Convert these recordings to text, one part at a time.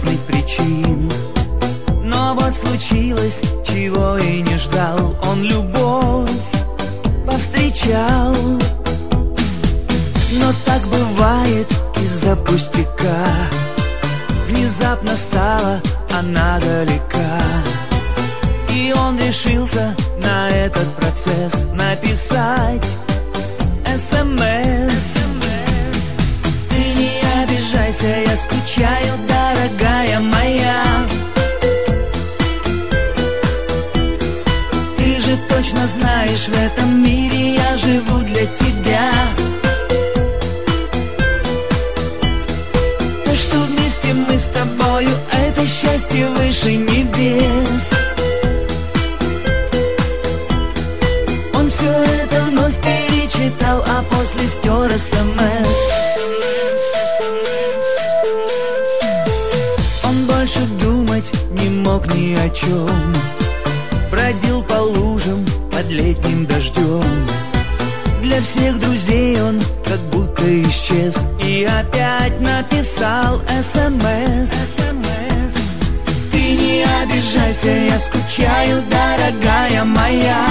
понятных причин. Но вот случилось, чего и не ждал. Он любовь повстречал. Но так бывает из-за пустяка. Внезапно стала она далека, и он решился на этот процесс написать СМС. Ты не обижайся, я скучаю, дорогая моя. Ты же точно знаешь, в этом мире я живу для тебя. То, что вместе мы с тобою, это счастье выше небес. Он все это вновь перечитал, а после стер СМС. Он больше думать не мог ни о чем. Бродил по лужам под летним дождем. Для всех друзей он как будто исчез. И опять написал СМС. Ты не обижайся, я скучаю, дорогая моя.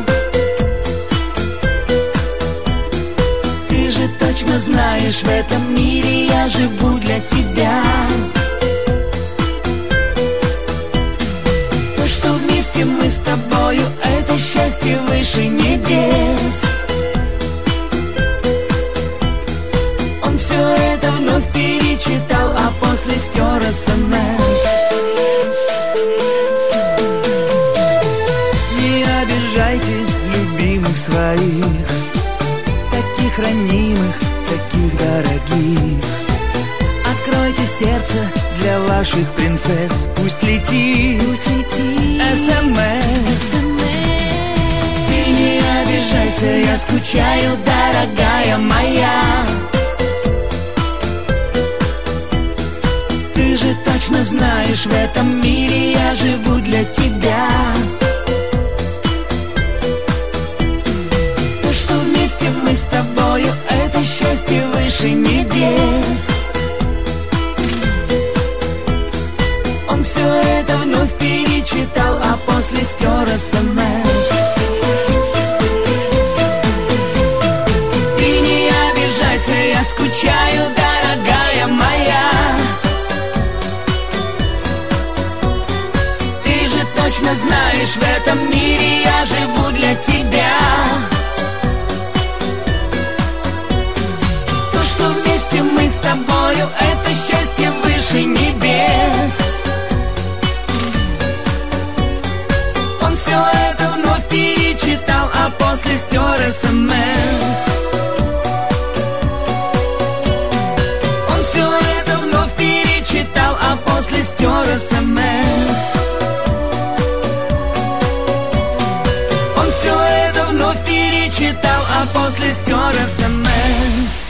Ты же точно знаешь, в этом мире я живу для тебя. То, что вместе мы с тобою, это счастье выше небес. Он все это вновь перечитал, а после стер СМС. Не обижайте любимых своих, таких ранимых, таких дорогих. Откройте сердце для ваших принцесс. Пусть летит СМС. Ты не обижайся, я скучаю, дорогая моя. Ты же точно знаешь, в этом мире я живу для тебя. То, что вместе мы с тобою, это счастье выше небес. Он все это вновь перечитал, а после стер СМС. Ты не обижайся, я скучаю, дорогая моя. Ты же точно знаешь, в этом мире я живу для тебя. То, что вместе мы с тобою, это счастье выше небес. Он все это вновь перечитал, а после стер СМС. Он все это вновь перечитал, а после стер СМС. Он все это вновь перечитал, а после стер СМС.